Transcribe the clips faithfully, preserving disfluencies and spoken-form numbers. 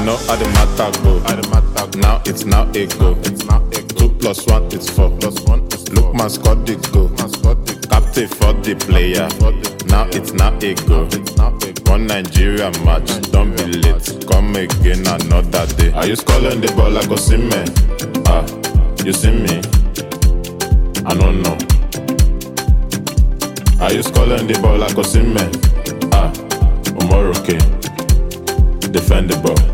know how the matter go. How the matter go. Now it's now it go. It's now it go. Two plus one is four. Plus one is four. Look, man, squad it go. Captain for the player. Now it's now it go. One Nigeria match, don't be late. Come again another day. Are you calling the ball? I go see me. Ah, you see me? I don't know. Are you calling the ball? I go see me. Ah, Omoroke, defend the ball.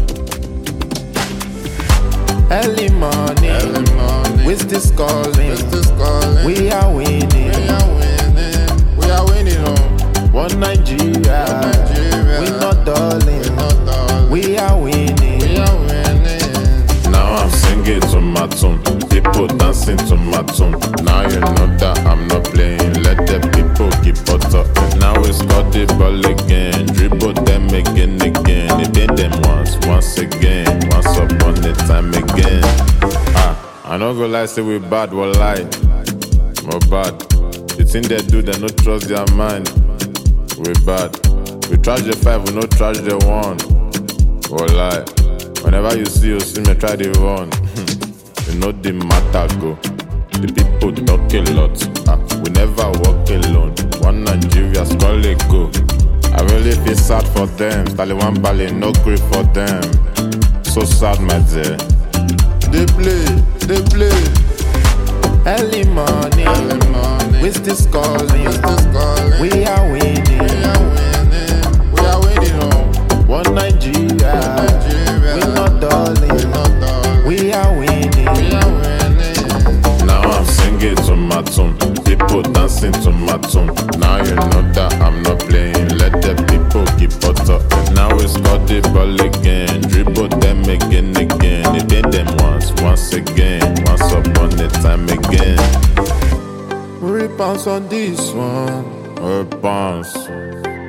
Early morning, Early morning. with this calling, With this calling. we are winning. We are winning. We are winning. Oh. One Nigeria, One Nigeria. we not darling. We not darling. We are winning. We are winning. Now I'm singing to my tune. People dancing to my tune. Now you know that I'm not playing. Let the people keep on talking. Now we score the ball again. Dribble them again, again. It did them once, once again. Once upon a time again. Ah, I no go lie, say we bad, we lie. More bad. The thing they do, they no trust their mind. We bad. We trash the five, we no trash the one. We lie. Whenever you see you see me try the run. You know the matter go. The people talk a lot. Ah, we never walk alone. One Nigeria skull it go. I really feel sad for them. Taliwan Bali no grief for them. So sad, my dear. They play. They play. Early morning, Early morning. with this calling, With this calling. we are winning. We are winning. We are winning. Oh. One Nigeria, Nigeria. we not We darling. not darling. We are winning. We are winning. Now I'm singing to my tune. People dancing to my tune. Now you know that I'm not playing. Let the people keep on talking. Now we score the ball again. Dribble them again, again. It did them once, once again. Once upon a time again. We bounce on this one. We bounce.